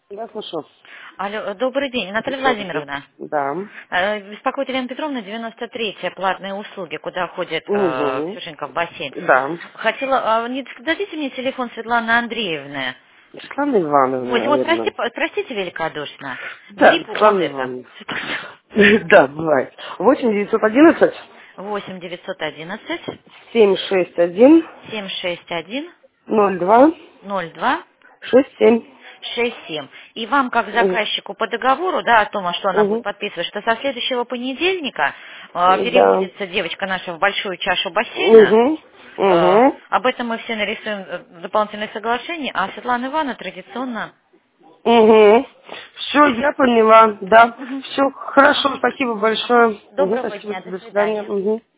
Да, слушаю. Алло, добрый день, Наталья Добрый день. Владимировна. Да. Беспокоит Елена Петровна, 93-я, платные услуги, куда ходит Угу. Ксюшенька в бассейн. Да. Хотела, не дадите мне телефон Светланы Андреевны? Светлана Ивановна, Вот, наверное. простите великодушно. Да, Грипп вот Светлана это. Ивановна. Да, бывает. 8 911 8 911 761 761 02 02 67. 67. И вам, как Угу. заказчику по договору, да, о том, что она будет Угу. подписывать, что со следующего понедельника Да. переводится девочка наша в большую чашу бассейна. Угу. Угу. Об этом мы все нарисуем дополнительное соглашение, а Светлана Ивановна традиционно... Угу. Все, я поняла. Да. Мгм. Все, хорошо, Ага. спасибо Ага. большое. Угу, Доброго спасибо, дня, до до свидания. свидания. Угу.